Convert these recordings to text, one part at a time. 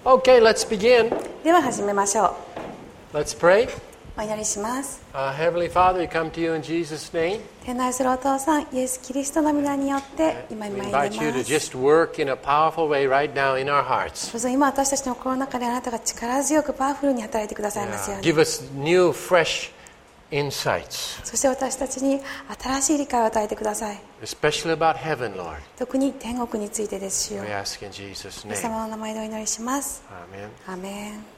Okay, let's begin. では始めましょう。 Let's pray. お祈りします。 Heavenly Father, we come to you in Jesus' name. 天の愛するお父さん、イエス・キリストの皆によって今 We に invite 参り you ま to す。 just work in a powerful way right now in our hearts. どうぞ今私たちの心の中であなたが力強くパワフルに働いてくださいますように。 Give us new, fresh insights, そして私たちに新しい理解を与えてください。 especially about heaven, Lord. 特に天国についてですよ。 We ask in Jesus' イエス name. 様の名前でお祈りします。 Amen. アーメン。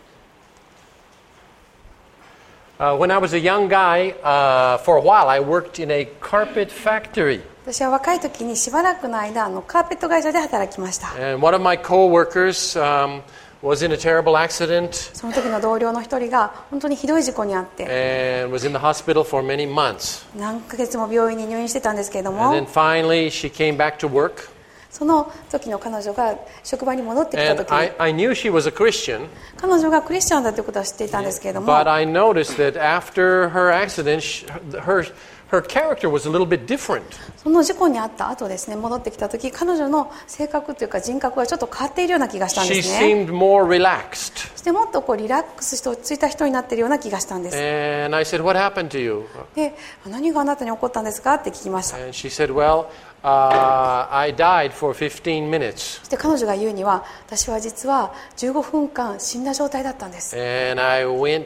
When I was a young guy, for a while I worked in a carpet factory. 私は若い時にしばらくの間カーペット会社で働きました。 And one of my co-workers was in a terrible accident その時の同僚の一人が本当にひどい事故に遭って and was in the hospital for many months. 何ヶ月も病院に入院してたんですけれど And も、 then finally she came back to work. その時の彼女が職場に戻ってきた And 時に I knew she was a Christian, 彼女がクリスチャンだということは知っていたんですけれども、 but I noticed that after her accident, her character was a little bit different. その事故に遭った後ですね、戻ってきた時彼女の性格というか人格がちょっと変わっているような気がしたん She ですね。 seemed more relaxed. そしてもっとリラックスして落ち着いた人になっているような気がしたんです。 And I said, "What happened to you?" で、何があなたに起こったんですかって聞きました。 And she said, "Well, I died for 15 minutes, そして彼女が言うには、私は実は15分間死んだ状態だったんです。 and I went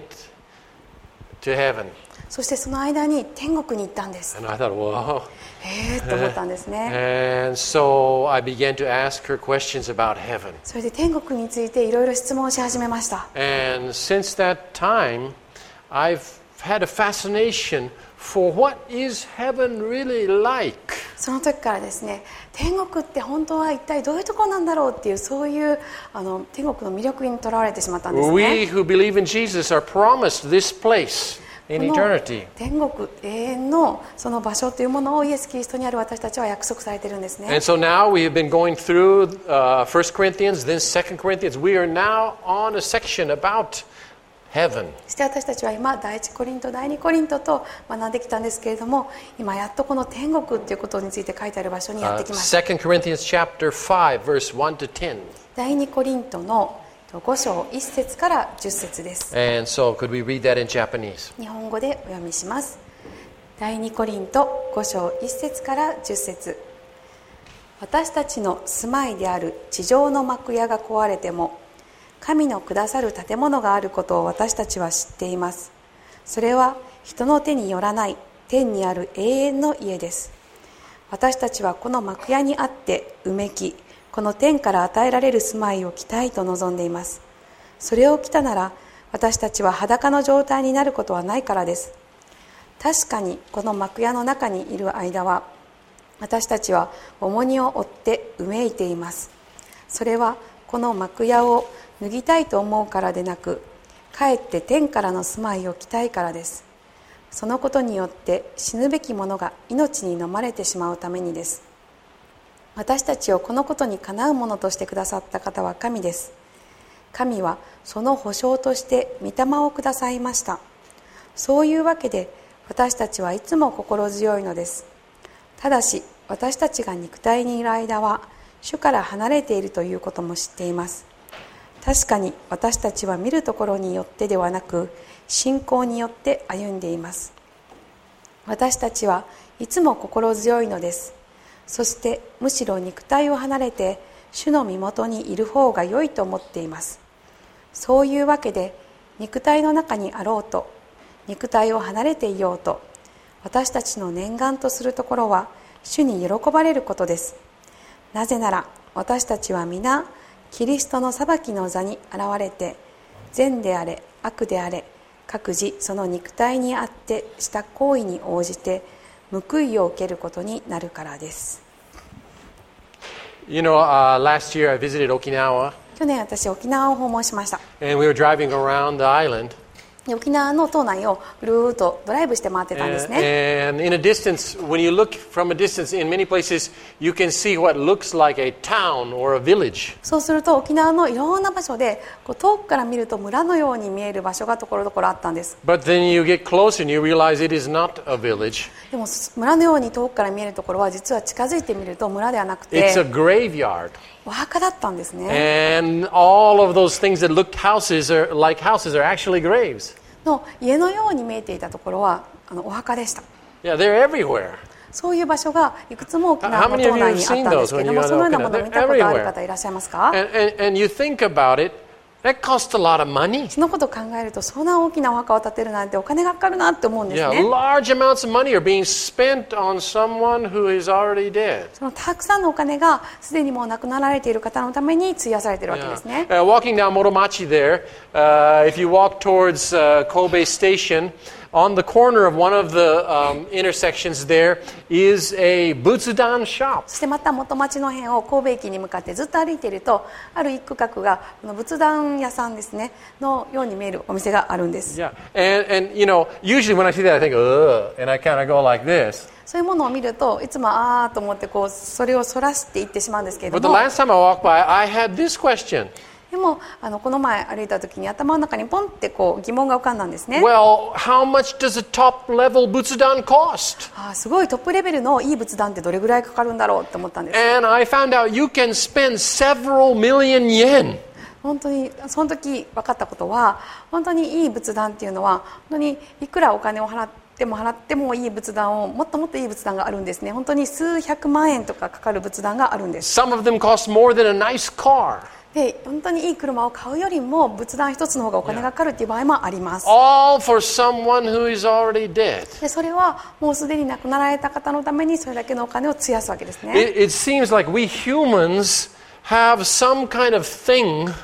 to heaven." そしてその間に天国に行ったんです。 And I thought, "Whoa." と思ったんですね。 And so I began to ask her questions about heaven. それで天国についていろいろ質問をし始めました。 And since that time, I've had a fascination for what is heaven really like. その時からですね、天国って本当は一体どういうところなんだろうっていう、そういう天国の魅力にとらわれてしまったんですね。 We who believe in Jesus are promised this place in この eternity. 天国永遠のその場所というものをイエス・キリストにある私たちは約束されているんですね。 And so now we have been going through 1 Corinthians, then 2 Corinthians. We are now on a section about heaven. そして私たちは今第一コリント第二コリントと学んできたんですけれども、今やっとこの天国っていうことについて書いてある場所にやってきました。 2 Corinthians chapter 5, verse 1 to 10. 第二コリントの5章1節から10節です。 And so could we read that in Japanese? 日本語でお読みします。第二コリント5章1節から10節。私たちの住まいである地上の幕屋が壊れても、神のくださる建物があることを私たちは知っています。それは人の手によらない天にある永遠の家です。私たちはこの幕屋にあってうめき、この天から与えられる住まいを着たいと望んでいます。それを着たなら私たちは裸の状態になることはないからです。確かにこの幕屋の中にいる間は私たちは重荷を負ってうめいています。それはこの幕屋を脱ぎたいと思うからでなく、かえって天からの住まいを着たいからです。そのことによって死ぬべきものが命に飲まれてしまうためにです。私たちをこのことにかなうものとしてくださった方は神です。神はその保証として御霊をくださいました。そういうわけで私たちはいつも心強いのです。ただし私たちが肉体にいる間は主から離れているということも知っています。確かに私たちは見るところによってではなく信仰によって歩んでいます。私たちはいつも心強いのです。そしてむしろ肉体を離れて主の身元にいる方が良いと思っています。そういうわけで肉体の中にあろうと肉体を離れていようと、私たちの念願とするところは主に喜ばれることです。なぜなら私たちは皆キリストの裁きの座に現れて、善であれ悪であれ各自その肉体にあってした行為に応じて報いを受けることになるからです。 You know, last year I visited Okinawa, 去年私沖縄を訪問しました。 and we were driving around the island. で沖縄の島内をぐるーっとドライブして回ってたんですね。 And in a distance, when you look from a distance, in many places, you can see what looks like a town or a village. そうすると沖縄のいろんな場所で遠くから見ると村のように見える場所がところどころあったんです。 But then you get closer and you realize it is not a village. でも村のように遠くから見えるところは実は近づいてみると村ではなく It's a て graveyard. お墓だったんですね。 And all of those things that looked like houses are actually graves. の家のように見えていたところはお墓でした。 Yeah, they're everywhere. そういう場所がいくつも沖縄の島内にあったんですけれども、そのようなものを見たことある方いらっしゃいますか？ And you think about it, that costs a lot of money. そのことを考えると、そんな大きなお墓を建てるなんてお金がかかるなって思うんです Yeah, ね。 large amounts of money are being spent on someone who is already dead. そのたくさんのお金がすでにもう亡くなられている方のために費やされているわけですね。 Walking down Moromachi there, if you walk towards Kobe Station, on the corner of one of the intersections there is a Butsudan shop. そしてまた元町の辺を神戸駅に向かってずっと歩いていると、ある一区画がこの仏壇屋さんですねのように見えるお店があるんです。 Yeah, and you know, usually when I see that, I think, ugh, and I kind of go like this. そういうものを見るといつもあーと思ってそれをそらしていってしまうんですけれ But ど the も、 last time I walked by, I had this question. でもこの前歩いた時に頭の中にポンって疑問が浮かんだんですね。 Well, how much does a top-level Butsudan cost? すごいトップレベルのいい仏壇ってどれぐらいかかるんだろうって思ったんです。 And I found out you can spend several million yen. 本当にその時分かったことは、本当にいい仏壇っていうのは本当にいくらお金を払ってもいい仏壇をもっともっといい仏壇があるんですね。本当に数百万円とかかかる仏壇があるんです。 Some of them cost more than a nice car. で本当にいい車を買うよりも仏壇一つの方がお金がかかるっていう場合もあります。 All for someone who is already dead. でそれはもうすでに亡くなられた方のためにそれだけのお金を費やすわけですね。 It seems like we humans have some kind of thing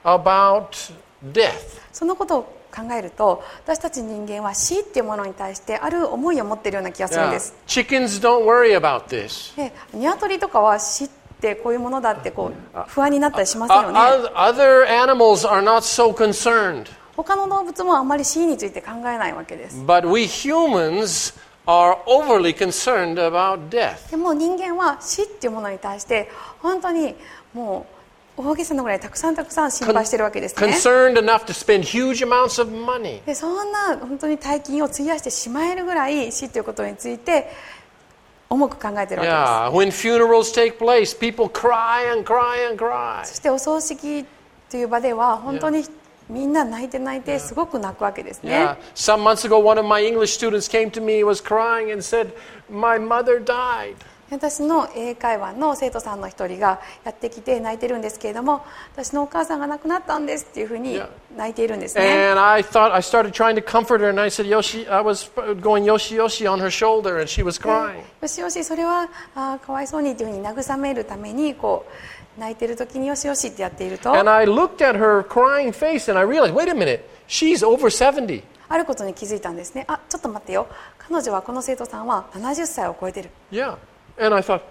about death. そのことを考えると、私たち人間は死っていうものに対してある思いを持っているような気がするん Yeah. です。 Chickens don't worry about this. で鶏とかは死ってこういうものだって不安になったりしませんよね。 Other animals are not so concerned. 他の動物もあんまり死について考えないわけです。 But we humans are overly concerned about death. でも人間は死っていうものに対して本当にもう大げさなぐらいたくさん心配してるわけですね。 Concerned enough to spend huge amounts of money. でそんな本当に大金を費やしてしまえるぐらい死ということについて重く考えているわけです。 Yeah, when funerals take place, people cry and cry and cry. そしてお葬式という場では本当にみんな泣いてすごく泣くわけですね。 Yeah. Some months ago, one of my English students came to me, was crying and said, "My mother died." 私の英会話の生徒さんの一人がやってきて泣いてるんですけれども、私のお母さんが亡くなったんですっていうふうに泣いているんですね。 And I started trying to comfort her, and I said, I was going yoshi yoshi on her shoulder, and she was crying. よしよし、それはかわいそうにっていうふうに慰めるために泣いてる時によしよしってやっていると、 And I looked at her crying face, and I realized, wait a minute, she's over 70. あることに気づいたんですね。ちょっと待ってよ、彼女はこの生徒さんは70歳を超えてる。 Yeah. And I thought,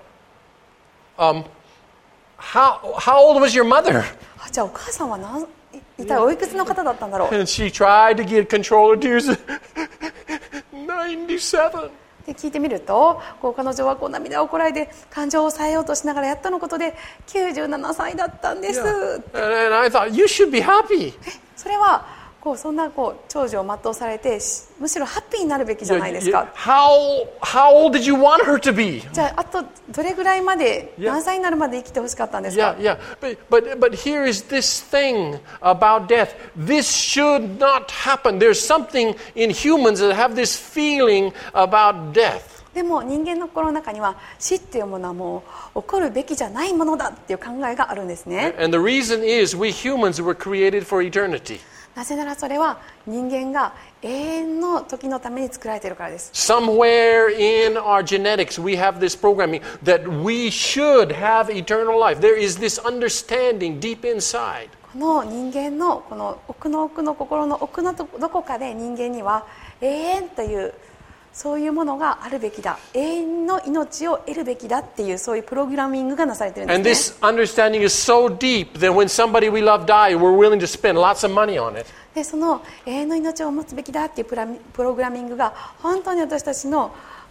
how old was your mother? じゃあお母さんは一体おいくつの方だったんだろう。 And she tried to control her tears. 97. で聞いてみると、彼女は涙をこらえて感情を抑えようとしながらやっとのことで97歳だったんです。 And I thought, you should be happy. それはそんな長寿を全うされてむしろハッピーになるべきじゃないですか。 How old did you want her to be? じゃああとどれぐらいまで、何歳になるまで生きてほしかったんですか。 Yeah. But here is this thing about death. This should not happen. There's something in humans that have this feeling about death. でも人間の心の中には死っていうものはもう起こるべきじゃないものだっていう考えがあるんですね。 And the reason is we humans were created for eternity. なぜならそれは人間が永遠の時のために作られているからです。 Somewhere in our genetics we have this programming that we should have eternal life. There is this understanding deep inside. この人間のこの奥の奥の心の奥のどこかで人間には永遠というそういうものがあるべきだ、永遠の命を得るべきだっていうそういうプログラミングがなされているん And ですね。 this understanding is so deep that when somebody we love dies, we're willing to spend lots of money on it. でその永遠の命を持つべきだっていうプログラミングが本当に私たちの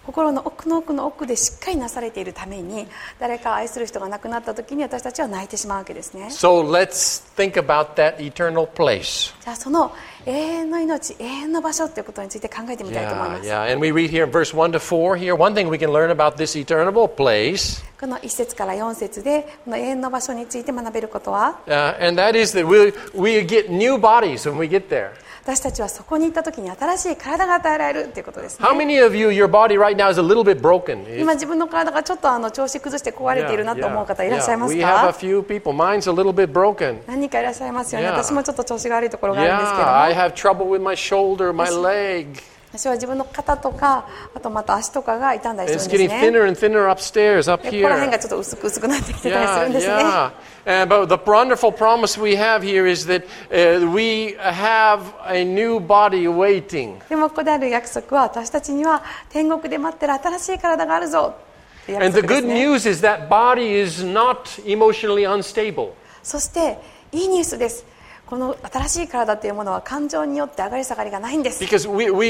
心の奥の奥の奥でしっかりなされているために、誰か愛する人が亡くなった時に私たちは泣いてしまうわけですね。 So let's think about that eternal place. じゃあその永遠の命、永遠の場所ということについて考えてみたいと思います。 And we read here in verse 1 to 4 here. One thing we can learn about this eternal place, この1節から4節でこの永遠の場所について学べることは、 and that is that we get new bodies when we get there. 私たちはそこに行った時に新しい体が与えられるということですね。 How many of you, your body right now is a little bit broken? 今自分の体がちょっと調子崩して壊れているなと思う方いらっしゃいます We have a か？ few people. Mine's a little bit broken. 何人かいらっしゃいますよね。 Yeah. 私もちょっと調子が悪いところがあるんですけ Yeah, I ども、 have trouble with my shoulder, my leg. 私は自分の肩とか、あとまた足とかが痛んだり It's するん getting ですね。 thinner and thinner upstairs, up でここら辺 here. がちょっと薄く薄くなってきてたりするんですね。 But the wonderful promise we have here is that we have a new body waiting. でもここである約束は、私たちには天国で待ってる新しい体があるぞっていう And 約 the 束です good ね。 news is that body is not emotionally unstable. そしていいニュースです。この新しい体というものは感情によって上がり下がりがないんです。 Because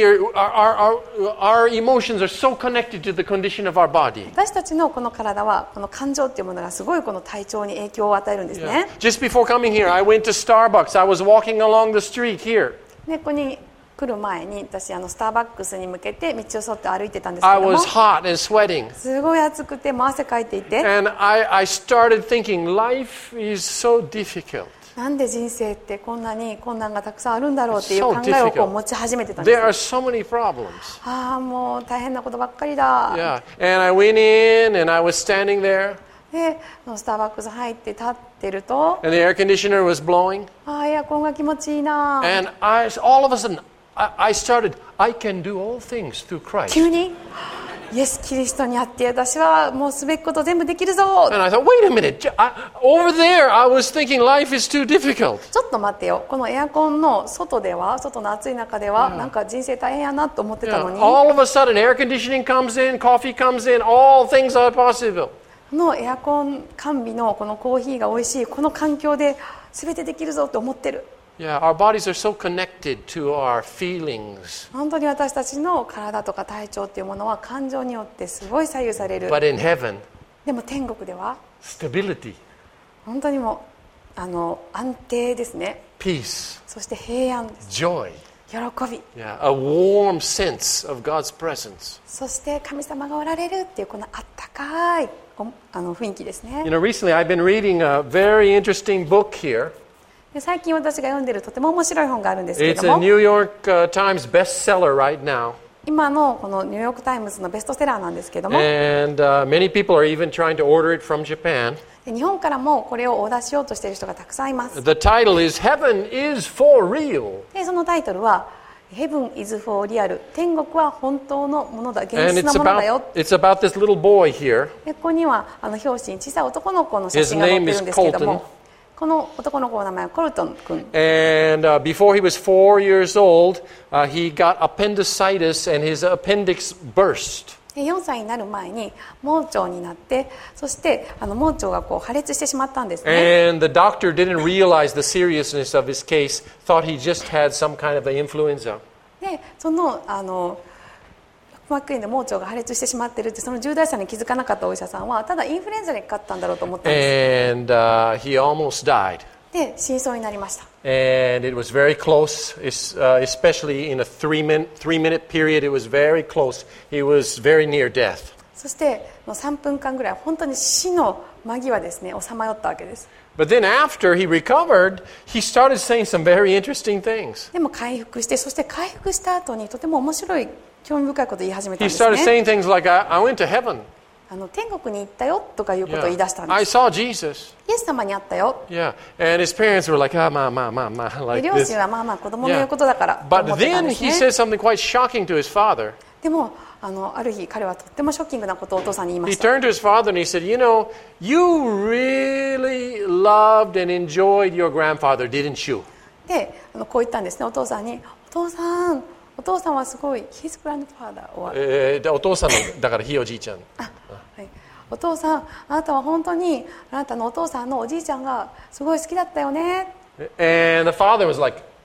our emotions are so connected to the condition of our body. 私たちのこの体はこの感情というものがすごいこの体調に影響を与えるんですね。 Just before coming here, I went to Starbucks. I was walking along the street here. でここに来る前に私スターバックスに向けて道を沿って歩いてたんですけ I ども、 was hot and sweating. すごい暑くてもう汗かいていて、 And I started thinking, life is so difficult. なんで人生ってこんなに困難がたくさんあるんだろうっていう考えをこう持ち始めてたんで There are す。 so many problems. ああもう大変なことばっかりだ。 Yeah. And I went in and I was standing there でスターバックス入って立ってると、 and the air conditioner was blowing. ああエアコンが気持ちいいな。 And all of a sudden, I started, I can do all things through Christ. 急にイエス・キリストにあって私はもうすべきこと全部できるぞ。 And I thought, wait a minute. Over there, I was thinking life is too difficult. ちょっと待ってよ、このエアコンの外では、外の暑い中ではなんか人生大変やなと思ってたのに、 All of a sudden, air conditioning comes in, coffee comes in, all things are possible. このエアコン完備のこのコーヒーが美味しいこの環境で全てできるぞと思ってる。 Yeah, our bodies are so connected to our feelings. 本当に私たちの体とか体調っていうものは感情によってすごい左右される。 But in heaven, でも天国では stability, 本当にもう安定ですね。 peace, そして平安です。 joy. 喜び、 Yeah, a warm sense of God's presence. そして神様がおられるっていうこのあったかい雰囲気ですね。 You know, recently I've been reading a very interesting book here. で最近私が読んでいるとても面白い本があるんですけれ It's ど a も、 New York Times bestseller right now. 今のこのニューヨークタイムズのベストセラーなんですけども、 And many people are even trying to order it from Japan. で日本からもこれをオーダーしようとしている人がたくさんいます。 The title is Heaven is for Real. でそのタイトルは Heaven is for Real、 天国は本当のものだ、現 And 実 it's のものだよ。 about this little boy here. でここには表紙に小さい男の子の写 His 真が載っ name て is るんですけど Colton. も、この男の子の名前はコルトン君。 And before he was 4 years old, he got appendicitis and his appendix burst. で4歳になる前に盲腸になって、そして盲腸がこう破裂してしまったんですね。 And the doctor didn't realize the seriousness of his case, thought he just had some kind of an influenza. でその膜炎で盲腸が破裂してしまっているって、その重大さに気づかなかったお医者さんはただインフルエンザにかかったんだろうと思ったんで And he almost died. す。で死にそうになりました。 And it was very close, especially in a three-minute period. It was very close. He was very near death. そして3分間ぐらい本当に死の間際ですね、さまよったわけです。 But then after he recovered, he started saying some very interesting things. でも回復して、そして回復した後にとても面白い興味深いことを言い始めた He んです started ね。 saying things like, I went to heaven. 天国に行ったよとかいうことを言い出したん I です。 saw Jesus. イエス様に会ったよ。 Yeah. And his parents were like, de like 両 this. 親はまあまあ子供の言うことだからと But 思ってたん then です he ね。 said something quite shocking to his father. でもある日彼はとってもショッキングなことをお父さんに言いま He した。 turned to his father and he said, You know, you really loved and enjoyed your grandfather, didn't you? でこう言ったんですね、お父さんに。お父さんはすごい His grandfather は、 お父さんのだからひいおじいちゃん。 はい、お父さん、あなたは本当にあなたのお父さんのおじいちゃんがすごい好きだったよね。 And the father was like,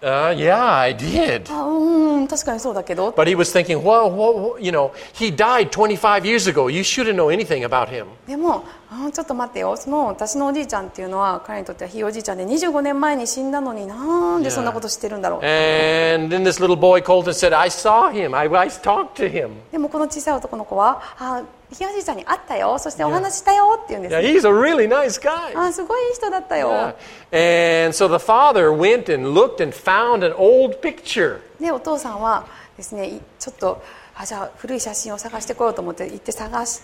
Yeah, I did. 確かにそうだけど。 But he was thinking, well, he died 25 years ago. You shouldn't know anything about him. でもちょっと待ってよ、その私のおじいちゃんっていうのは彼にとってはひいおじいちゃんで25年前に死んだのになんでそんなこと知ってるんだろう。 And then this little boy Colton said, I saw him. I talked to him. でもこの小さい男の子はひいおじいちゃんに会ったよ、そしてお話したよって言うんです Yeah, ね。 he's a really nice guy. すごいいい人だったよ。 Yeah. And so the father went and looked and found an old picture. でお父さんはですね、ちょっとじゃあ古い写真を探してこようと思って行って探して、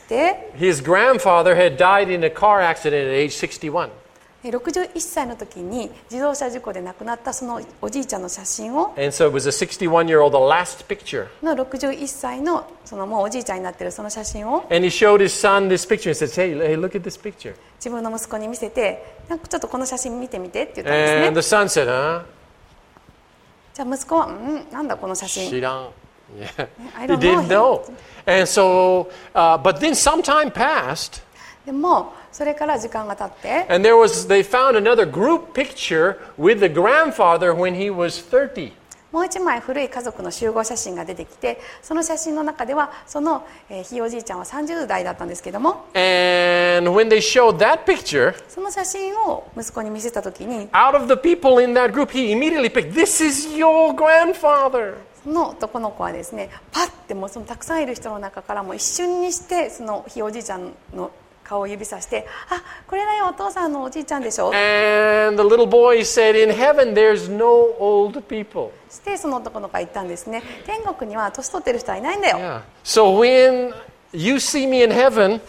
His grandfather had died in a car accident at age 61. 61歳の時に自動車事故で亡くなったそのおじいちゃんの写真を And so it was a 61-year-old, the last picture. の61歳のそのもうおじいちゃんになってるその写真を And he showed his son this picture and says, hey, look at this picture. 自分の息子に見せて、なんかちょっとこの写真見てみてって言ったんですね。 And the son said, huh? じゃあ息子はなんだこの写真。 Shiran. Yeah. I He don't didn't know know. And so, but then some time passed, でもそれから時間が経って、 and they found another group picture with the grandfather when he was 30. もう一枚古い家族の集合写真が出てきて、その写真の中ではそのひいおじいちゃんは30代だったんですけども、 And when they showed that picture, その写真を息子に見せた時に、 out of the people in that group, he immediately picked, this is your grandfather. その男の子はですね、パッてもうそのたくさんいる人の中からも一瞬にしてそのひいおじいちゃんの顔を指さして、これだよお父さんのおじいちゃんでしょ。 And the little boy said, in heaven there's no old people. してその男の子が言ったんですね。天国には年取ってる人はいないんだよ。 Yeah. So when you see me in heaven,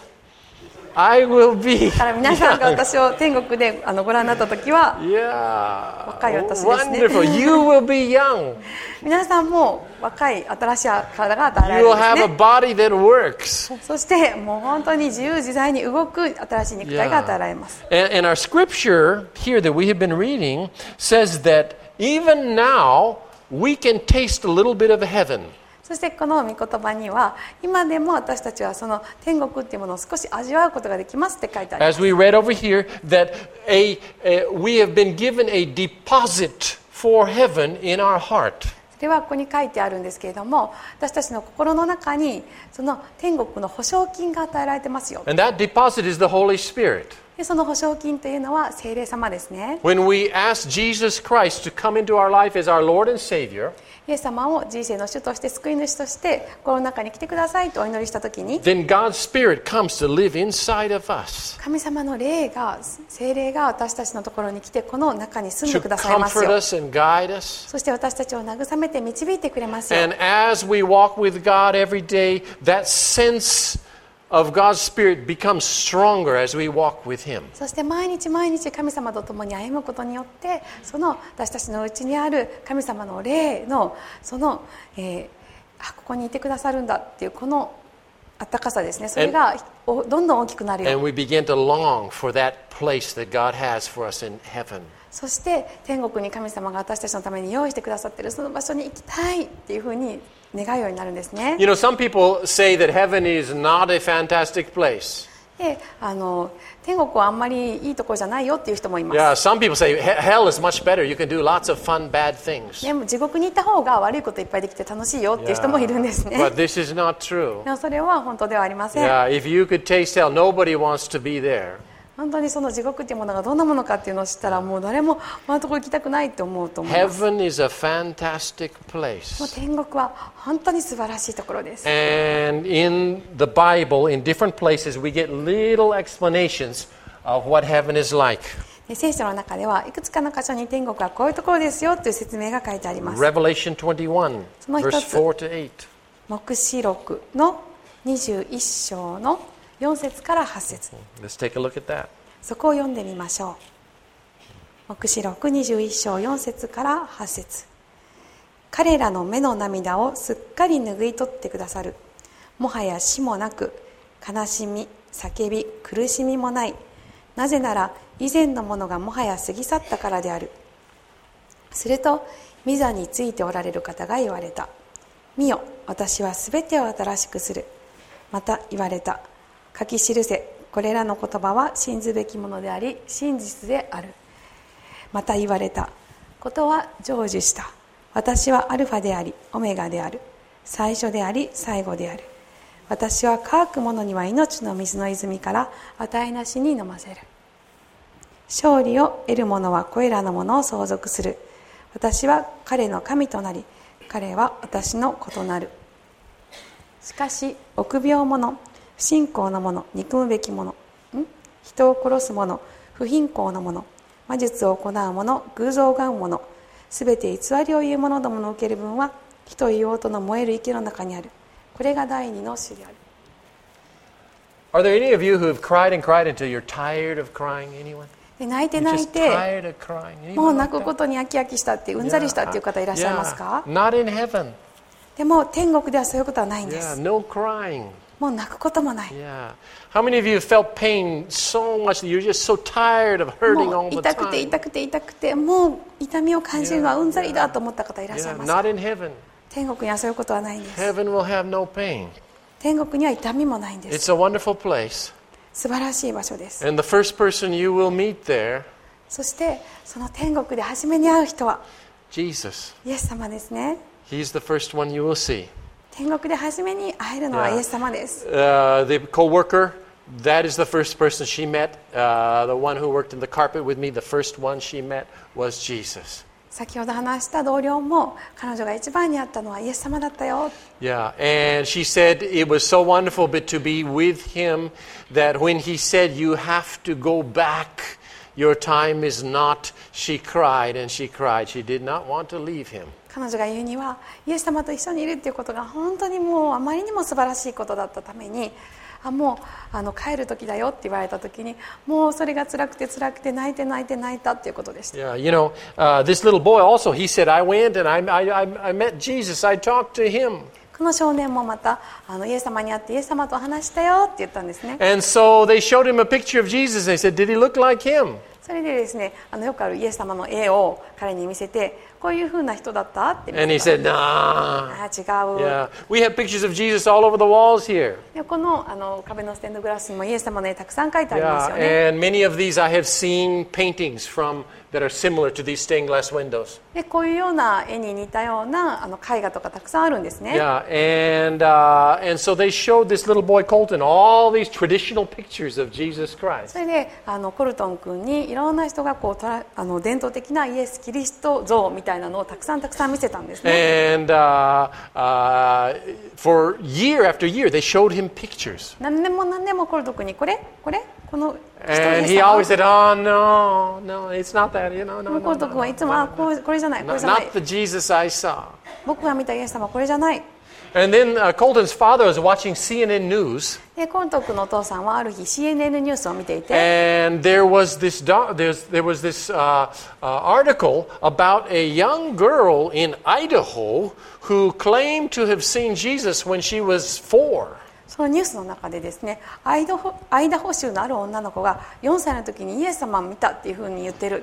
I will be だから皆さんが私を天国でご覧になった時は、 yeah, 若い私ですね。 wonderful. You will be young. 皆さんも若い新しい体が与えられ You る will んです have a ね。 body that works. そしてもう本当に自由自在に動く新しい肉体が与えられます。 And our scripture here that we have been reading says that even now we can taste a little bit of heaven. そしてこの御言葉には今でも私たちはその天国っていうものを少し味わうことができますって書いてあります。 As we read over here, that we have been given a deposit for heaven in our heart. それはここに書いてあるんですけれども、私たちの心の中にその天国の保証金が与えられてますよ。 And that deposit is the Holy Spirit. でその保証金というのは聖霊様ですね。 When we ask Jesus Christ to come into our life as our Lord and Savior, イエス様を人生の主として救い主としてこの中に来てくださいとお祈りしたときに、 then God's Spirit comes to live inside of us 神様の霊が聖霊が私たちのところに来てこの中に住んで to くださいます comfort よ。 us and guide us. そして私たちを慰めて導いてくれますよ。 And as we walk with God every day, that sense of God's Spirit becomes stronger as we walk with Him. そして毎日毎日神様と共に歩むことによってその私たちのうちにある神様の霊のその、ここにいてくださるんだっていうこの温かさですね、それがどんどん大きくなるよ。 And we begin to long for that place that God has for us in heaven. そして天国に神様が私たちのために用意してくださっているその場所に行きたいっていうふうに願うようになるんですね。 You know, some people say that heaven is not a fantastic place. で天国はあんまりいいところじゃないよっていう人もいます。 Yeah, some people say hell is much better. You can do lots of fun, bad things. でも地獄に行った方が悪いこといっぱいできて楽しいよっていう人もいるんですね。 But this is not true. でもそれは本当ではありません。 Yeah, if you could taste hell, nobody wants to be there. 本当にその地獄っていうものがどんなものかっていうのを知ったらもう誰もあのところ行きたくないと思うと思います。 Heaven is a fantastic もう place. 天国は本当に素晴らしいところです。 And in the Bible, in different places, we get little explanations of what heaven is like. で聖書の中ではいくつかの箇所に天国はこういうところですよという説明が書いてあります。 Revelation 21, その一つ。 verse 4 to 8. 黙示録の21章の4節から8節 Let's take a look at that. そこを読んでみましょう。黙示録21章4節から8節彼らの目の涙をすっかり拭い取ってくださる。もはや死もなく悲しみ叫び苦しみもない。なぜなら以前のものがもはや過ぎ去ったからである。すると御座についておられる方が言われた。見よ、私はすべてを新しくする。また言われた。書き記せ、これらの言葉は信ずべきものであり真実である。また言われた。 ことは成就した。私はアルファでありオメガである。最初であり最後である。私は乾く者には命の水の泉から与えなしに飲ませる。勝利を得る者はこれらのものを相続する。私は彼の神となり、彼は私の子となる。しかし臆病者、不信仰の者、憎むべき者、人を殺す者、不貧困の者、魔術を行う者、偶像を拝む者、すべて偽りを言う者どもの受ける分は火と硫黄との燃える池の中にある。これが第二の死である。 Are there any of you who have cried and cried until you're tired of crying? Anyone? で泣いて You're 泣い just て tired of crying. Anyone もう like 泣く that? ことに飽き飽きしたってうんざりしたっていう方いらっしゃいますか？ Not in heaven. でも天国ではそういうことはないんで Yeah, す。 no crying. もう泣くこともない。 Yeah. How many of you have felt pain so much that you're just so tired of hurting も all う the 痛くて time? 痛くて痛くてもう痛みを感じるのはうんざりだと思った方いらっしゃい Yeah, ます。 not in heaven. 天国にはそういうことはないんです。 Heaven will have no pain. 天国には痛みもないんです。 It's a wonderful place. 素晴らしい場所です。 And the first person you will meet there, そしてその天国で初めに会う人は Jesus. イエス様ですね。 He's the first one you will see. 天国で初めに会えるのはイエス様です。 The co-worker, that is the first person she met. The one who worked in the carpet with me, the first one she met was Jesus. 先ほど話した同僚も彼女が一番に会ったのはイエス様だったよ。 Yeah, and she said it was so wonderful but to be with him that when he said you have to go back, your time is not, she cried and she cried. She did not want to leave him. 彼女が言うにはイエス様と一緒にいるっていうことが本当にもうあまりにも素晴らしいことだったためにもう帰る時だよって言われた時にもうそれが辛くて泣いて泣いたっていうことでした。 Yeah, you know, this little boy also, he said, I went and I met Jesus. I talked to him. この少年もまたイエス様に会ってイエス様と話したよって言ったんですね。 And so they showed him a picture of Jesus. They said, did he look like him? それでですねよくあるイエス様の絵を彼に見せてこういう風な人だったって見せ And he た said, nah. 違う、 Yeah, we have pictures of Jesus all over the walls here. でこの壁のステンドグラスにもイエス様の絵たくさん描いてあります Yeah, よね。 and many of these I have seen paintings from that are similar to these stained glass windows. でこういうような絵に似たような絵画とかたくさんあるんですね。 Yeah, and so they showed this little boy Colton all these traditional pictures of Jesus Christ. それでコルトン君にいろんな人がこう伝統的なイエス・キリスト像みたいなのをたくさん見せたんですね。 And for year after year, they showed him pictures. 何年もコルトン君にこの人 And イエ he ス様 always said, oh, no, it's not that. You know, no, コ no, ルトン no, 君はいつもこれじゃないこれじゃない not the Jesus I saw. 僕が見たイエス様はこれじゃない。 And then Colton's father was watching CNN News. でコルトン君のお父さんはある日 CNN ニュースを見ていて And there was this article about a young girl in Idaho who claimed to have seen Jesus when she was 4. そのニュースの中でですねアイダホ州のある女の子が4歳の時にイエス様を見たっていうふうに言ってるって。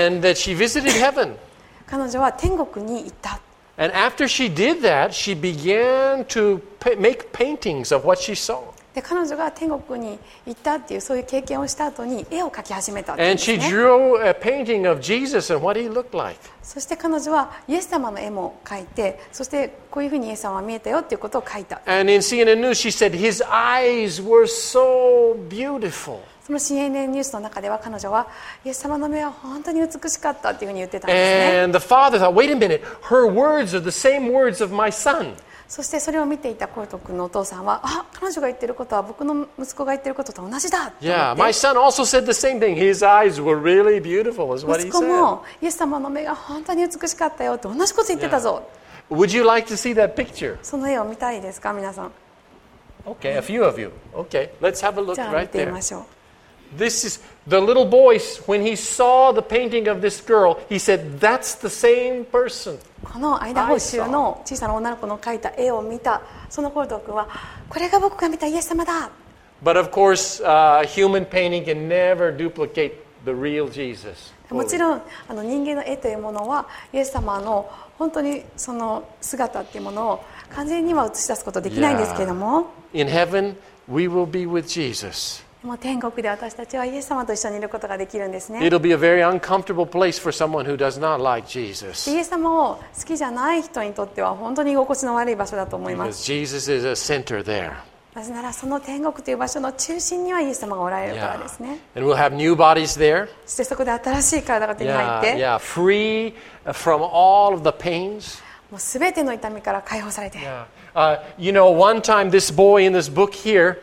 And that she visited heaven. 彼女は天国に行った。 And after she did that, she began to make paintings of what she saw. で彼女が天国に行ったっていうそういう経験をした後に絵を描き始めたっていうん And です she ね。 drew a painting of Jesus and what he looked like. そして彼女はイエス様の絵も描いてそしてこういうふうにイエス様は見えたよっていうことを描いた。 And in CNN News, she said his eyes were so beautiful. その CNN ニュースの中では彼女はイエス様の目は本当に美しかったっていうふうに言ってたんですね。 And the father thought, wait a minute, her words are the same words of my son. そしてそれを見ていたコルト君のお父さんは彼女が言ってることは僕の息子が言ってることと同じだって Yeah, 思 my って son also said the same thing. His eyes were really beautiful, is what he 息子 said. もイエス様の目が本当に美しかったよって同じこと言ってたぞ。 Would you like to see that picture? その絵を見たいですか皆さん。 Okay, a few of you. Okay, let's have a look じゃあ見 right てみ there. ましょう。 This is the little boy, when he saw the painting of this girl, he said, that's the same person. このアイダホ州の小さな女の子の描いた絵を見たそのコルト君はこれが僕が見たイエス様だ。 But of course, human painting can never duplicate the real Jesus. もちろん人間の絵というものはイエス様の本当にその姿っていうものを完全には映し出すことできないんですけれども、 In heaven, we will be with Jesus. でも天国で私たちはイエス様と一緒にいることができるんですね。 It'll be a very uncomfortable place for someone who does not like Jesus. イエス様を好きじゃない人にとっては本当に居心地の悪い場所だと思いま Because す。 Jesus is a center there. なぜならその天国という場所の中心にはイエス様がおられるからですね。 And we'll have new bodies there. そしてそこで新しい体が手に入って、 Free from all of the pains. もう全ての痛みから解放されて、 One time this boy in this book here,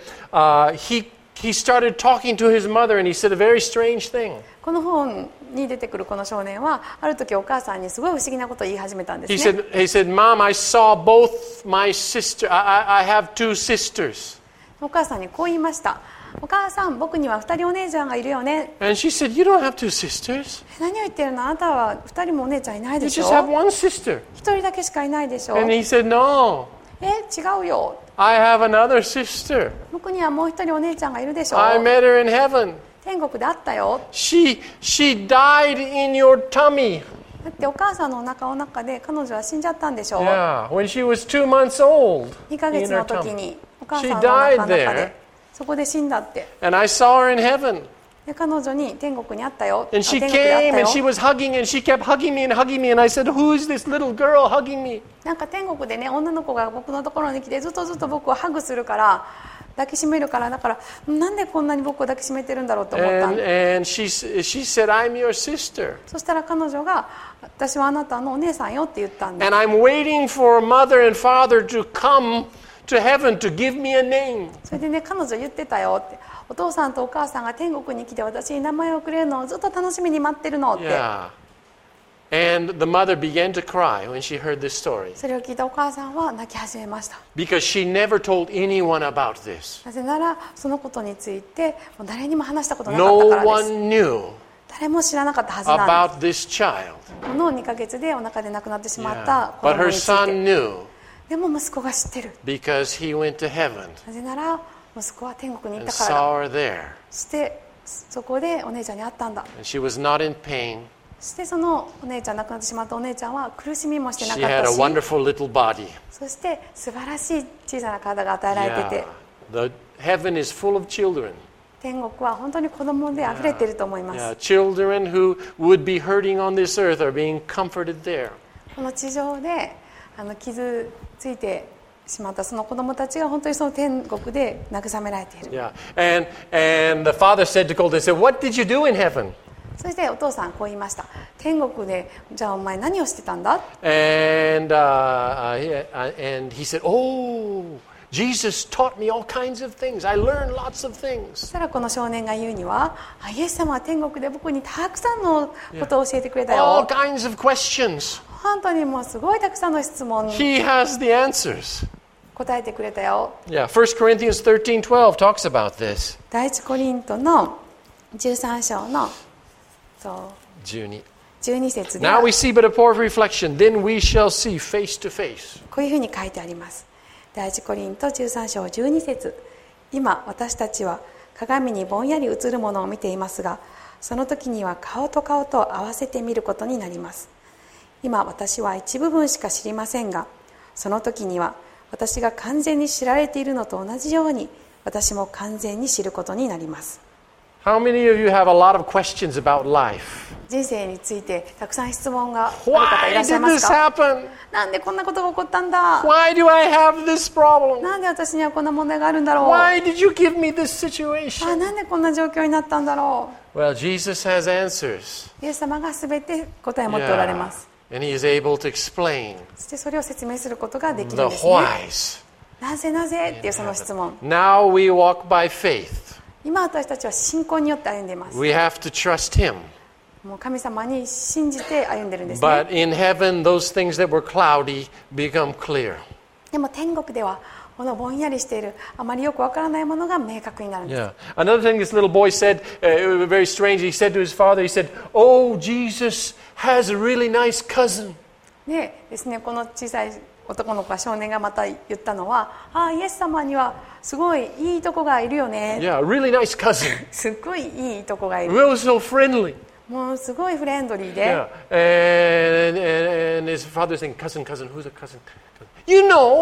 he started talking to his mother and he said a very strange thing. この本に出てくるこの少年はある時お母さんにすごい不思議なことを言い始めたんです He ね。 said, Mom, I saw both my sister. I have two sisters. お母さんにこう言いました。お母さん、僕には2人お姉ちゃんがいるよね。 And she said, You don't have two sisters. 何を言ってるの、あなたは2人もお姉ちゃんいない You でし just ょ。 have one sister. 1人だけしかいないでしょ。 And he said, No, 違うよ。 I have another sister. 僕にはもう1人お姉ちゃんがいるでしょ。 I met her in heaven. 天国で会ったよ。 She died in your tummy. だってお母さんのお腹の中で彼女は死んじゃったんでしょ。 Yeah, when she was 2 months old 2ヶ in 月 her の時 tummy. にお母さ She んのお腹の died 中 there. でそこで死んだって。 And I saw her in heaven. で彼女に天国に会ったよ。 And she 天国で会っ came た and she よ。 was hugging and she kept hugging me and hugging me. And I said, Who is this little girl hugging me? なんか天国でね、女の子が僕のところに来てずっと僕をハグするから抱きしめるから、だからなんでこんなに僕を抱きしめてるんだろうと思ったん And, で、 and she said, I'm your sister. そしたら彼女が私はあなたのお姉さんよって言ったんで、 And I'm waiting for mother and father to come to heaven to give me a name. それでね、彼女言ってたよって、お父さんとお母さんが天国に来て私に名前をくれるのをずっと楽しみに待ってるのって。 Yeah. And the mother began to cry when she heard this story それを聞いたお母さんは泣き始めました。 because she never told anyone about this. なぜならそのことについてもう誰にも話したことなかった No からです。 one knew 誰も知らなかったはずなんで about this child. す。この2ヶ月でお腹で亡くなってしまっ Yeah. た子 But 供 her につい son て。 knew でも息子が知ってる。 because he went to heaven なぜなら息子は天国に行 and ったからだ。 saw her there. そしてそこでお姉ちゃんに会ったんだ。 And she was not in pain. そしてそのお姉ちゃん、亡くなってしまったお姉ちゃんは苦しみもしてな She か had った a し、 wonderful little body. そして素晴らしい小さな体が与えられてて、 The heaven is full of children. 天国は本当に子供で溢れていると思います。 Children who would be hurting on this earth are being comforted there. この地上で傷ついてしまったその子供たちが本当にその天国で慰められている。 Yeah. And the father said to Colton, said, What did you do in heaven? そしてお父さんこう言いました。天国でじゃあお前何をしてたんだ？ And he said, Oh, Jesus taught me all kinds of things. I learned lots of そ things. したらこの少年が言うには、イエス様は天国で僕にたくさんのことを教えてくれた All よ。 kinds of questions. 本当にもうすごいたくさんの質問に He has the answers. 答えてくれたよ。 Yeah, 1 Corinthians 13:12 talks about this. 第一コリントの13章の 12. 12節で Now は we see but a poor reflection, then we shall see face to face. こういうふうに書いてあります。第一コリント13章12節、今私たちは鏡にぼんやり映るものを見ていますが、その時には顔と顔と合わせて見ることになります。今私は一部分しか知りませんが、その時には私が完全に知られているのと同じように私も完全に知ることになります。 How many of you have a lot of questions about life? 人生についてたくさん質問がある方い Why らっしゃい did ます this か？ happen? なんでこんなことが起こったんだ？ Why do I have this problem? なんで私にはこんな問題があるんだろう？ Why did you give me this situation? なんでこんな状況になったんだろ Well, Jesus has answers. う？イエス様がすべて答えを持っておられます。 And he is able to explain そしてそれを説明することができ the るんですね。 whys. なぜなぜっていうその質問。 Now we walk by faith. 今私たちは信仰によって歩んでいます。 We have to trust him. もう神様に信じて歩んでるんですね。 But in heaven, those things that were cloudy become clear. でも天国ではこのぼんやりしているあまりよくわからないものが明確になるんです。 Yeah. Another thing this little boy said, very strange, he said to his father, he said, Oh, Jesus has a really nice cousin. でですね、この小さい男の子が少年がまた言ったのは、イエス様にはすごいいいとこがいるよね。 Yeah, a really nice cousin. すっごいいいとこがいる。 Real so friendly. もうすごいフレンドリーで。 Yeah. And his father saying, cousin, who's a cousin? You know,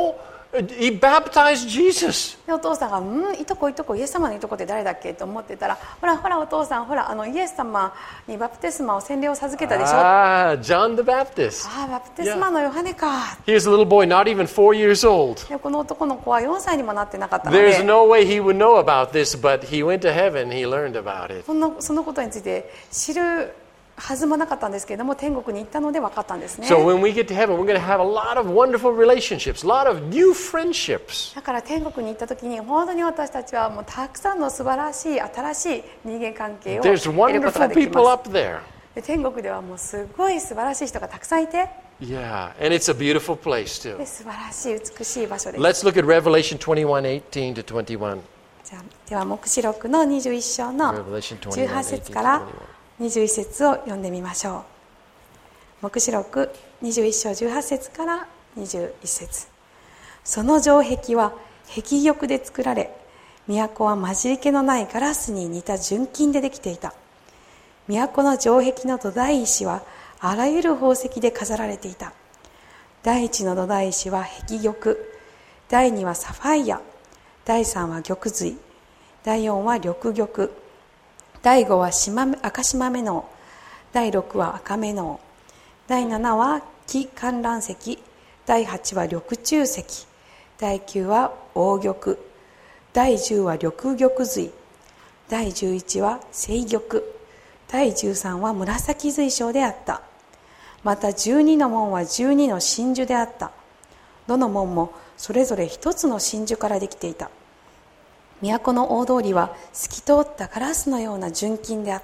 he baptized Jesus. でお父さんがいとこイエス様のいとこって誰だっけと思ってたら、ほらお父さん、ほらイエス様にバプテスマを洗礼を授けたでしょ。 John the Baptist. バプテスマのヨハネか。 He was a little boy, not even 4 years old. でこの男の子は4歳にもなってなかったの There's で、 no way he would know about this, but he went to heaven, he learned about it. そのことについて知るはずもなかったんですけれども、天国に行ったので分かったんですね。 So when we get to heaven, we're going to have a lot of wonderful relationships, a lot of new friendships. だから天国に行った時に本当に私たちはもうたくさんの素晴らしい新しい人間関係を得 There's ることが wonderful でき people ます。 up there. で天国ではもうすごい素晴らしい人がたくさんいて、 Yeah, and it's a beautiful place too. で素晴らしい美しい場所です。 Let's look at Revelation 21:18 to 21. じゃあでは黙示録の21章の Revelation 18節から21節を読んでみましょう。黙示録21章18節から21節。その城壁は碧玉で作られ、都は混じり気のないガラスに似た純金でできていた。都の城壁の土台石はあらゆる宝石で飾られていた。第一の土台石は碧玉、第二はサファイア、第三は玉髄、第四は緑玉、第五は赤縞目の、第六は赤目の、第7は黄観覧石、第8は緑柱石、第9は黄玉、第10は緑玉髄、第11は青玉、第13は紫水晶であった。また12の門は12の真珠であった。どの門もそれぞれ一つの真珠からできていた。都の大通りは透き通ったガラスのような純金であった。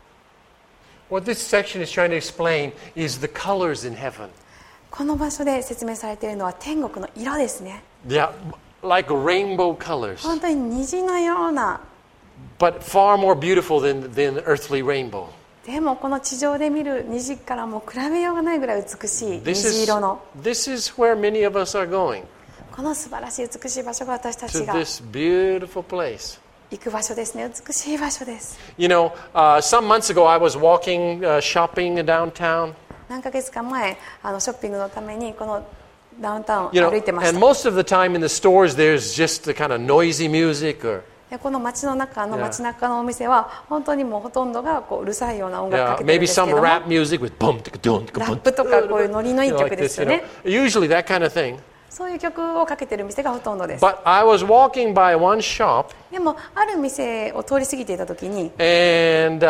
What this section is trying to explain is the colors in heaven. この場所で説明されているのは天国の色ですね。 Yeah, like rainbow colors, 本当に虹のような。 but far more beautiful than earthly rainbow. でもこの地上で見る虹からも比べようがないぐらい美しい This 虹 is, 色の this is where many of us are going, この素晴らしい美しい場所が私た to ちが this beautiful place. 行く場所ですね。美しい場所です。 You know, some months ago I was walking, shopping downtown. 何ヶ月か前ショッピングのためにこのダウンタウンを You know, 歩いてまし and た。 most of the time in the stores there's just the kind of noisy music or でこの街の中の街中のお店は本当にもうほとんどがこううるさいような音楽か yeah, けてるん maybe ですけ some ども、 rap music with boom, boom, ラップとかこういうノリのいい you know, 曲 like で this, す you よ know. ね。 Usually that kind of thing. そういう曲をかけてる店がほとんどです。 But I was walking by one shop でもある店を通り過ぎていた時に and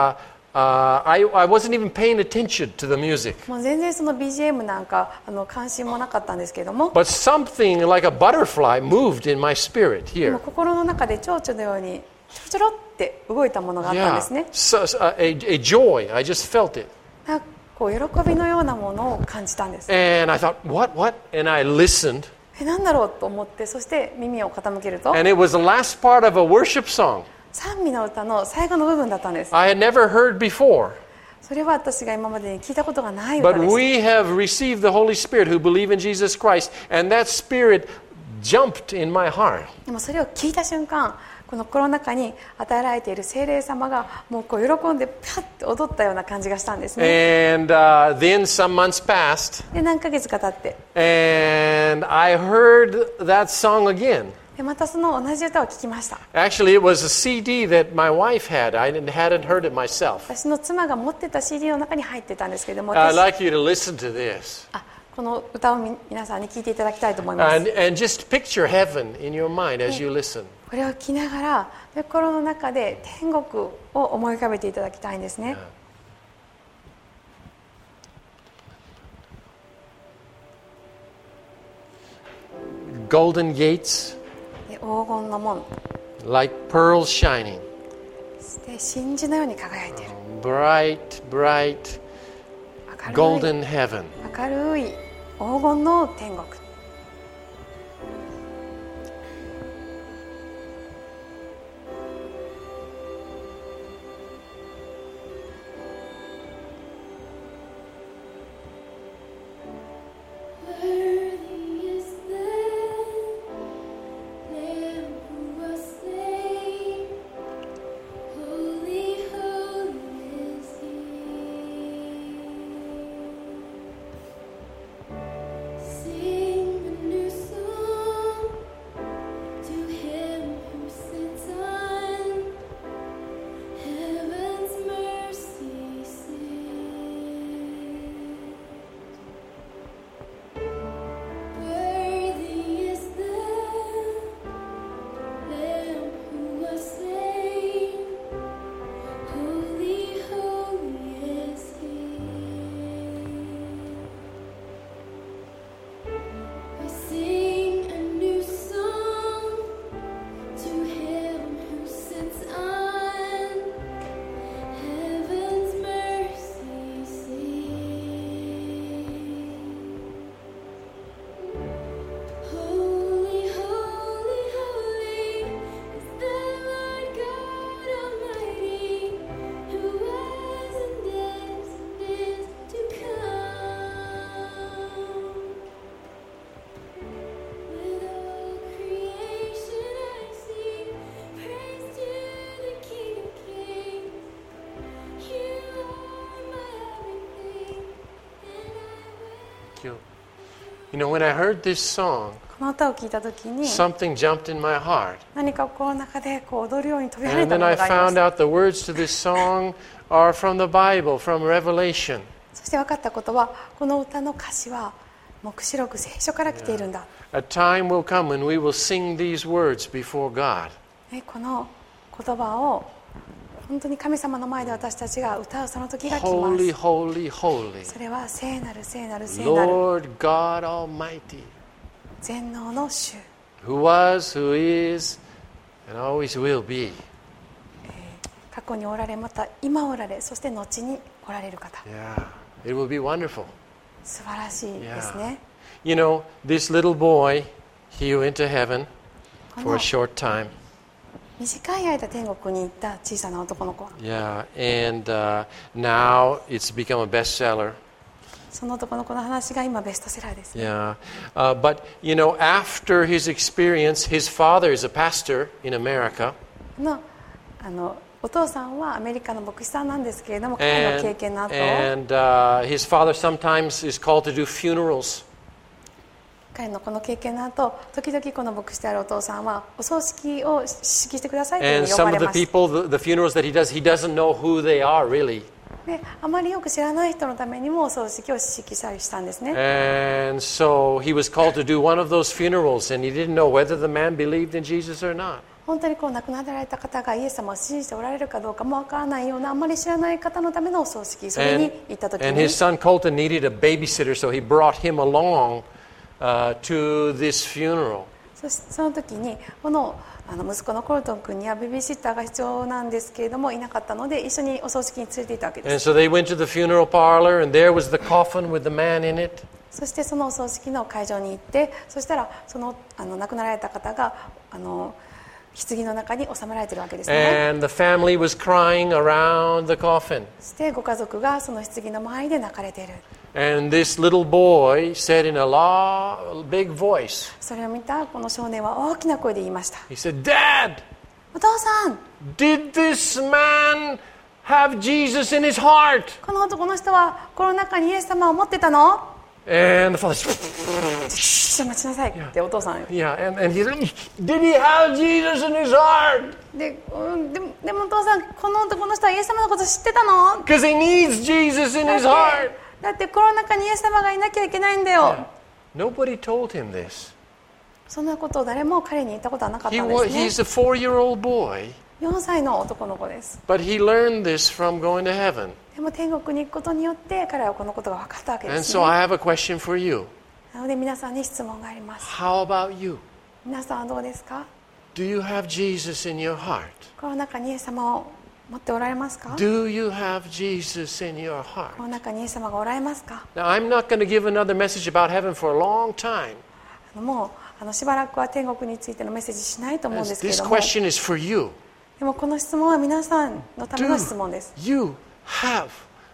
I wasn't even paying attention to the music. もう全然その BGM なんか関心もなかったんですけども、 But something like a butterfly moved in my spirit もう here. 心の中で蝶々のようにちょろちょろって動いたものがあったん Yeah, ですね。 a joy. I just felt it. なんかこう喜びのようなものを感じたんです。 And I thought, what? And I listened. 何だろうと思って、そして耳を傾けると And it was the last part of a worship song 賛美の歌の最後の部分だったんです。 I had never heard before. それは私が今までに聞いたことがない歌 But です。 we have received the Holy Spirit who believe in Jesus Christ. And that Spirit jumped in my heart. でもそれを聞いた瞬間、この心の中に与えられている聖霊様がもうこう喜んでピャッと踊ったような感じがしたんですね。 And then some months passed. で何ヶ月か経って、 And I heard that song again. でまたその同じ歌を聞きました。 Actually, it was a CD that my wife had. I hadn't heard it myself. 私の妻が持ってた CD の中に入ってたんですけれども、 I'd 私 like you to listen to this. この歌を皆さんに聞いていただきたいと思います。 And just picture heaven in your mind as you listen. これを聞きながら心の中で天国を思い浮かべていただきたいんですね。 Golden gates, で黄金の門 like pearls shining. で真珠のように輝いている Bright, bright, 明るい golden heaven. 明るい黄金の天国。 Sing you. You know, when I heard this song, この歌を聞いたときに something jumped in my heart. 何か心の中でこう踊るように飛び跳ね And た then も I のがありま found した。 out the words to this song are from the Bible, from Revelation. そして分かったことは、この歌の歌詞は黙示録聖書から来ているんだ。 A time will come when we will sing these words before God. この言葉を本当に神様の前で私たちが歌うその時が来ます。 Holy, holy, holy. それは聖なる聖なる聖なる Lord God Almighty, 全能の主、 who was, who is, and always will be. 過去におられ、また今おられ、そして後に来られる方。 Yeah, it will be wonderful. 素晴らしいですね。 You know, this little boy, he went to heaven こ for の a short time. 短い間天国に行った小さな男の子、 Yeah, and now it's become a bestseller. その男の子の話が今ベストセラーですね。 Yeah, but you know, after his experience, his father is a pastor in America, お父さんはアメリカの牧師さんなんですけれども、彼の経験の後、 and his father sometimes is called to do funerals. 彼のこの経験の後、時々この牧師であるお父さんはお葬式を指揮してくださいというふう And に呼ば some れ of the ます。 people, the funerals that he doesn't know who they are really. で、あまりよく知らない人のためにもお葬式を指揮したりしたんですね。 And so he was called to do one of those funerals, and he didn't know whether the man believed in Jesus or not. 本当にこう亡くなられた方がイエス様を信じておられるかどうかもわからないような、あまり知らない方のためのお葬式、それに行った時 And に his son Colton needed a babysitter, so he brought him along to this funeral. その時にこの息子のコルトン君にはベビーシッターが必要なんですけれどもいなかったので、一緒にお葬式に連れて行ったわけで And す。 so they went to the funeral parlor, and there was the coffin with the man in it. そしてそのお葬式の会場に行って、そしたらその亡くなられた方が棺の中に収められているわけですね。 And the family was crying around the coffin. そしてご家族がその棺の周りで泣かれている。 And this little boy said in a big voice, それを見たこの少年は大きな声で言いました。 he said, "Dad, お父さん、 did this man have Jesus in his heart?" この男の人はこの中にイエス様を持ってたの？ And the father, ちょっと待ちなさいってお父さん。 yeah, and he said, "Did he have Jesus in his heart? でもお父さん、この男の人はイエス様のこと知ってたの？ Because he needs Jesus in his heart." だってこの中にイエス様がいなきゃいけないんだよ。 Nobody told him this. そんなことを誰も彼に言ったことはなかったんですね。 He's a 4-year-old boy, 4歳の男の子です。 but he learned this from going to heaven. でも天国に行くことによって彼はこのことが分かったわけで And す so ね。 I have a question for you. なので皆さんに質問があります。 How about you? 皆さんはどうですか？ Do you have Jesus in your heart? この中にイエス様を持っておられますか？ Do you have Jesus in your こ heart? の中にイエス様がおられますか？ Now, I'm not going to give another message about heaven for a long time. もうしばらくは天国についてのメッセージしないと思うんですけれ This ども、 question is for you. でもこの質問は皆さんのための質問です。 Do you have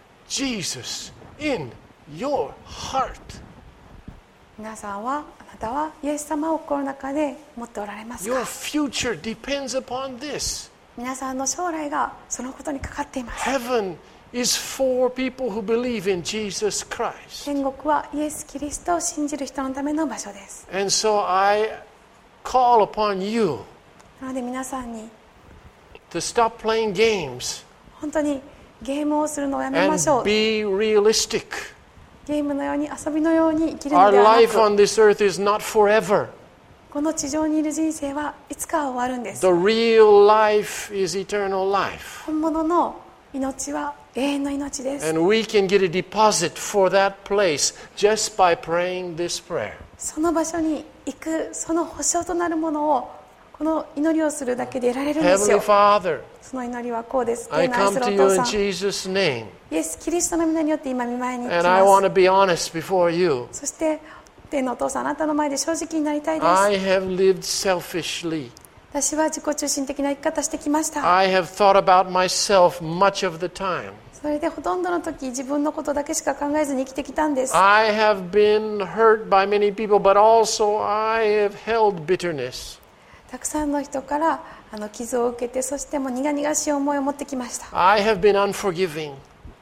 Jesus in your heart? 皆さんは、あなたはイエス様を心の中で持っておられます Your か？ future depends upon this. 皆さんの将来がそのことにかかっています。 Heaven is for people who believe in Jesus Christ. 天国はイエス・キリストを信じる人のための場所です。 And so I call upon you なので皆さんに to stop playing games 本当にゲームをするのをやめましょ and う。 be realistic. ゲームのように遊びのように生きるの Our ではな life く、 on this earth is not forever. この地上にいる人生はいつかは終わるんです。 The real life is eternal life. 本物の命は永遠の命です。 And we can get a deposit for that place just by praying this prayer. その場所に行く、その保証となるものをこの祈りをするだけで得られるんです Heavenly よ。 Father, その祈りはこうです。 I 天の愛 come する to お you 父 in さん、 Jesus' name. イエス・キリストの皆によって今見舞いに行き And I want ま to be honest before you. す。そして天のお父さん、あなたの前で正直になりたいです。 I have lived selfishly. 私は自己中心的な生き方してきました。 I have thought about myself much of the time. それでほとんどの時自分のことだけしか考えずに生きてきたんです。 I have been hurt by many people, but also I have held bitterness. たくさんの人から傷を受けて、そしても苦々しい思いを持ってきました。 I have been unforgiving.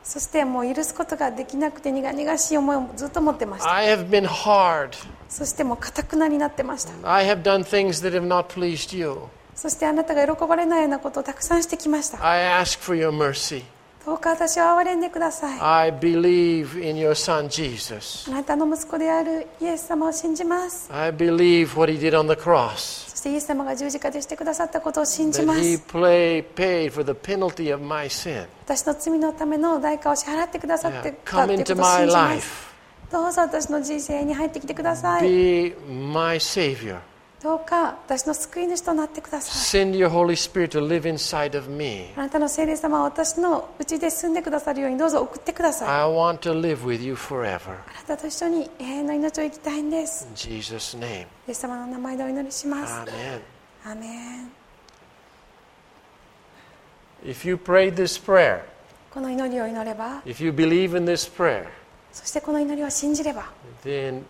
そしてもう許すことができなくて苦々しい思いをずっと持ってました。 I have been hard. そしてもう堅くなになってました。 I have done things that have not pleased you. そしてあなたが喜ばれないようなことをたくさんしてきました。 I ask for your mercy. どうか私を憐れんでください。 I believe in your son Jesus. あなたの息子であるイエス様を信じます。 I believe what he did on the cross. そしてイエス様が十字架でしてくださったことを信じ That ま he す。 paid for the penalty of my sin. 私の罪のための代価を支払ってくださって Yeah. たという Come こと into を信 my じます。 life. どうぞ私の人生に入ってきてください。 Be my Savior. どうか私の救い主となってください。 Send your Holy Spirit to live inside of me. あなたの聖霊様は私のうちで住んでくださるようにどうぞ送ってください。 I want to live with you forever. あなたと一緒に永遠の命を生きたいんです。 In Jesus' name. イエス様の名前でお祈りします。 Amen. アーメン。 If you prayed this prayer, この祈りを祈れば、 if you believe in this prayer, そしてこの祈りを信じれば、 then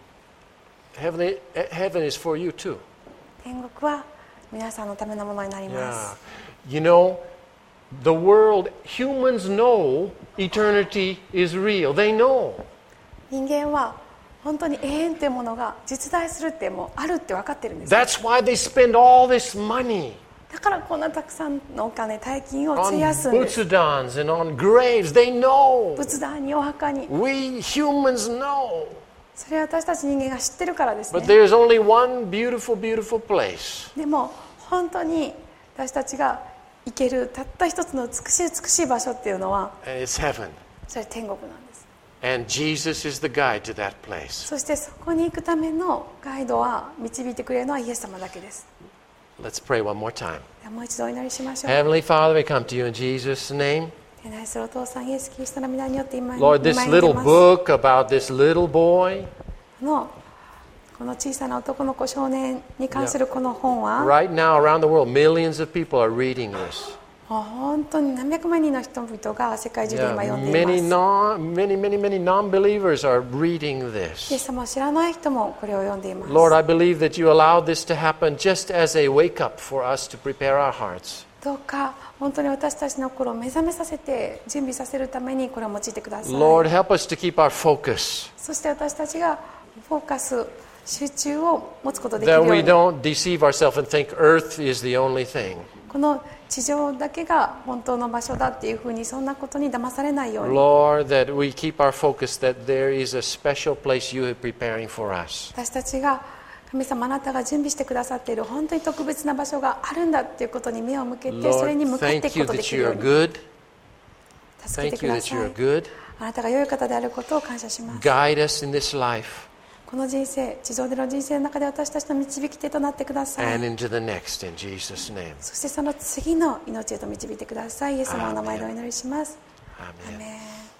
heaven is for you too. 天国は皆さんのためのものになりま Yeah. す。 You know, the world, humans know eternity is real. They know. 人間は本当に永遠というものが実在するってもうあるって分かってるんです。 That's why they spend all this money だからこんなたくさんのお金、大金を on 費やすんです。 Buddhas and on graves. They know. 仏壇にお墓に。 We humans know. それは私たち人間が知ってるからですね。 But there's only one beautiful, beautiful place. でも本当に私たちが行けるたった一つの美しい美しい場所っていうのは And it's heaven. それ天国なんです。 And Jesus is the guide to that place. そしてそこに行くためのガイドは導いてくれるのはイエス様だけです。 Let's pray one more time. ではもう一度お祈りしましょう。 Heavenly Father, we come to you in Jesus' name. 天愛するお父さんイエス・キリストの皆によって今 Lord, this 今に little 出ます。 book about this little boy, この小さな男の子少年に関するこの本は、 right now around the world, millions of people are reading this. もう本当に何百万人の人々が世界中で Yeah, 今読んでい many ます。 many non-believers are reading イエ this. ス様を知らない人もこれを読んでいます。 Lord, I believe that you allowed this to happen just as a wake-up for us to prepare our hearts. どうか本当に私たちの心を目覚めさせて準備させるためにこれを用いてください。 Lord, help us to keep our focus, そして私たちがフォーカス、集中を持つことができる that よう we に、 don't deceive ourselves and think earth is the only thing. この地上だけが本当の場所だっていうふうにそんなことに騙されないように、 Lord, that we keep our focus, that there is a special place you are preparing for us. 私たちが神様あなたが準備してくださっている本当に特別な場所があるんだっていうことに目を向けて、それに Lord, 向かってい thank く you ことがで that き you るよ are うに good. 助けて Thank く you だ that さ you い are。good. あなたが良い方であることを感謝します。 Guide us in this life この人生、地上での人生の中で私たちの導き手となってください。 and into the next in Jesus' name. そしてその次の命へと導いてください。イエス様の名前でお祈りします。アー Amen. メン。